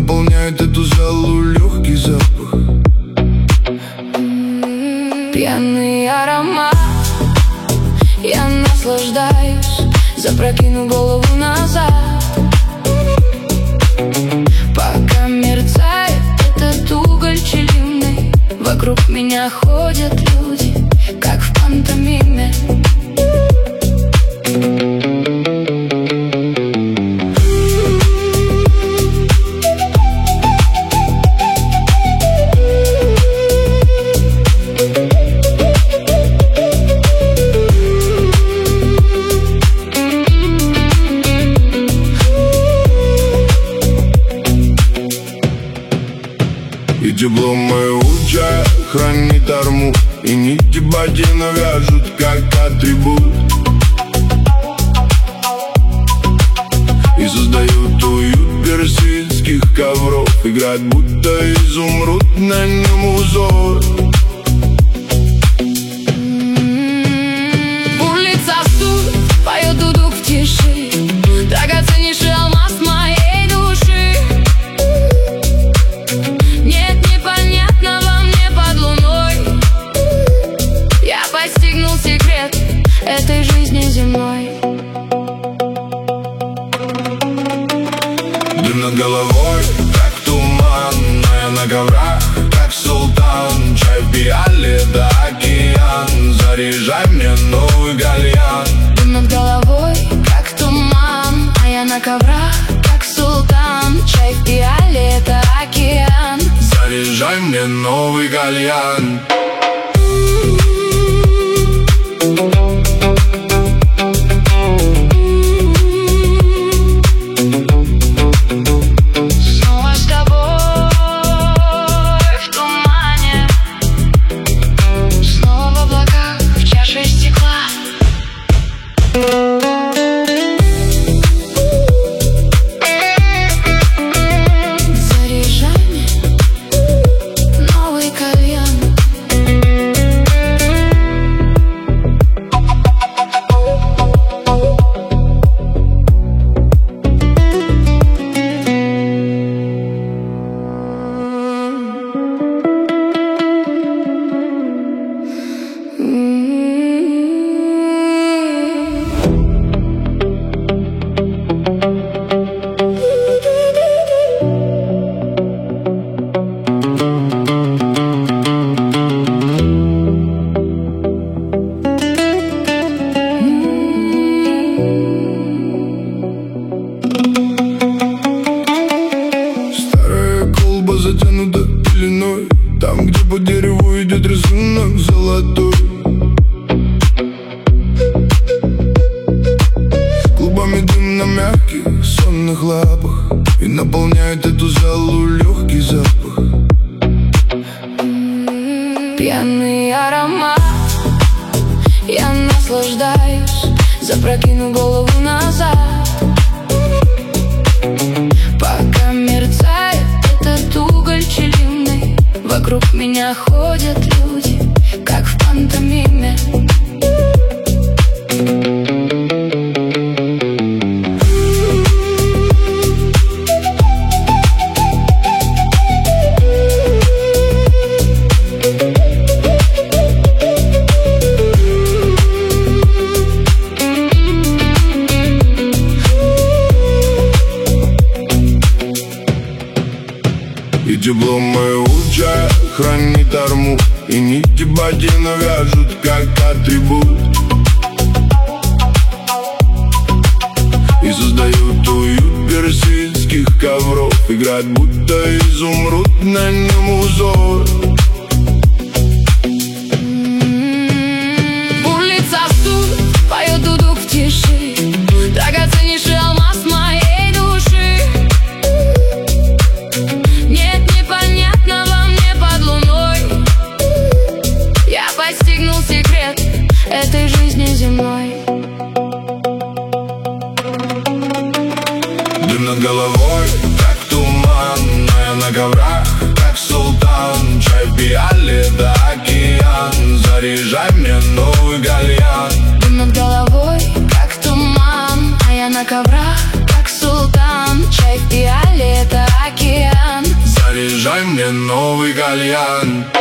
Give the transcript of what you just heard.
наполняет эту залу легкий запах. Пьяный аромат, я наслаждаюсь, запрокину голову назад. Пока мерцает этот уголь чилимный, вокруг меня ходят люди, как в пантомиме. И тепло моего чая хранит арму, и нити ботина вяжут, как атрибут, и создают уют персидских ковров. Играет будто изумруд, на нем узор. Улица студ, поет дудук в тиши, драгоценнейший алмаз моей души. Нет непонятного мне под луной, я постигнул секрет этой жизни земной. Дым над головой, как туман, но я на коврах, как султан. Чай в пиале, да океан, заряжай мне новый гальян. Дым над головой, как туман, а я на коврах, как султан. Чай в пиале, это океан, заряжай мне новый гальян. снова с тобой в тумане, снова в облаках, в чаше стекла. Заряжай мне новый кальян. Старая колба затянута пеленой, там, где по дереву идет рисунок золотой. Клубами дым на мягких сонных лапах, и наполняет эту залу легкий запах. Пьяный аромат, я наслаждаюсь, запрокину голову назад. Пока мерцает этот уголь чилимный, вокруг меня ходят люди, как в пантомиме. И тепло моего чая хранит арму, и нити ботина вяжут, как атрибут, и создают уют персидских ковров. Играет будто изумруд, на нем узор. Улица студ, поет дудук в тиши, драгоценнейший алмаз моей души. Нет непонятного мне под луной, я постигнул секрет этой жизни земной. Дым над головой, как туман, но я на коврах, как султан. Чай кальян.